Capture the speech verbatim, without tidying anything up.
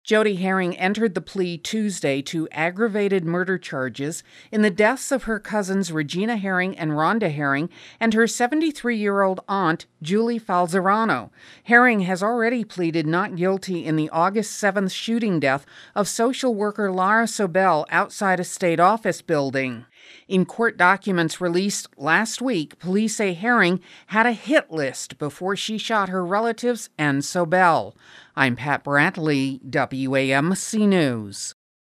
Jody Herring entered the plea Tuesday to aggravated murder charges in the deaths of her cousins Regina Herring and Rhonda Herring and her seventy-three-year-old aunt, Julie Falzerano. Herring has already pleaded not guilty in the August seventh shooting death of social worker Lara Sobel outside a state office building. In court documents released last week, police say Herring had a hit list before she shot her relatives and Sobel. I'm Pat Brantley, W A M C News.